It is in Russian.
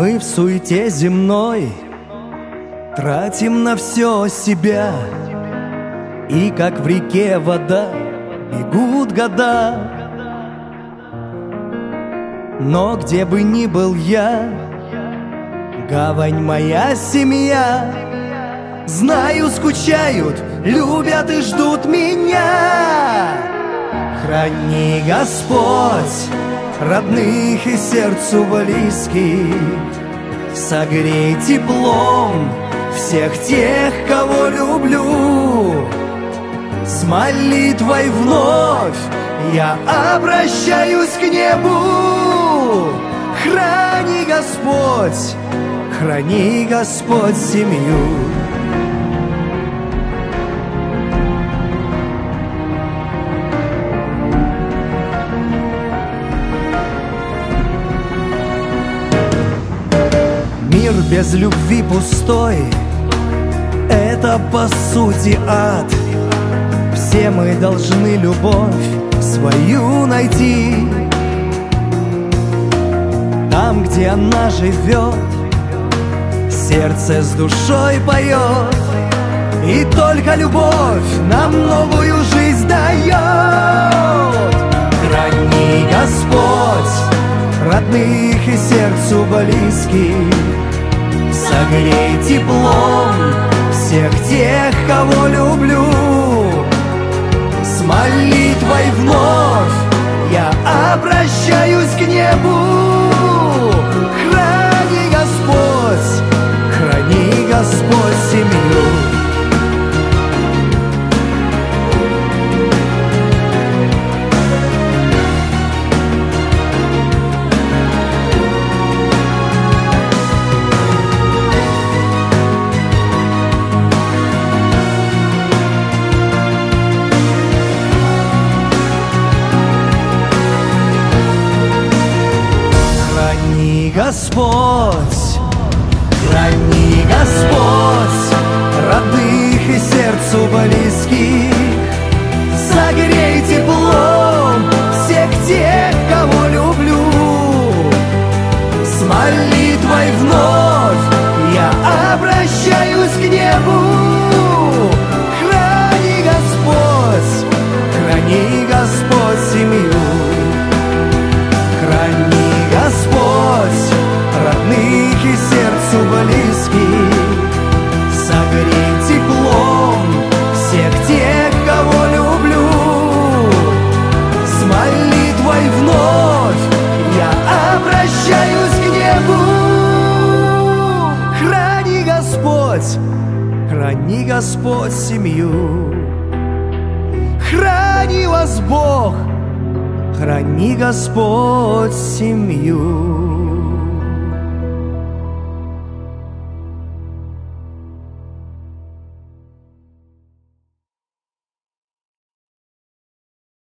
Мы в суете земной тратим на все себя, и как в реке вода бегут года. Но где бы ни был я, гавань моя семья. Знаю, скучают, любят и ждут меня. Храни, Господь, родных и сердцу близких, согрей теплом всех тех, кого люблю. С молитвой вновь я обращаюсь к небу. Храни, Господь, семью. Мир без любви пустой — это по сути ад. Все мы должны любовь свою найти. Там, где она живет, сердце с душой поет, и только любовь нам новую жизнь дает. Храни, Господь, родных и сердцу близких, согрей теплом всех тех, кого люблю. С молитвой вновь я обращаюсь к небу. Храни, Господь, семью. Храни, Господь, родных и сердцу близких, согрей теплом всех тех, кого люблю. С молитвой вновь я обращаюсь к небу. Храни, Господь, семью. Храни, Господь, родных и сердцу близких, согрей теплом всех тех, кого люблю. С молитвой вновь я обращаюсь к небу. Храни, Господь, семью. Храни вас Бог, храни, Господь, семью.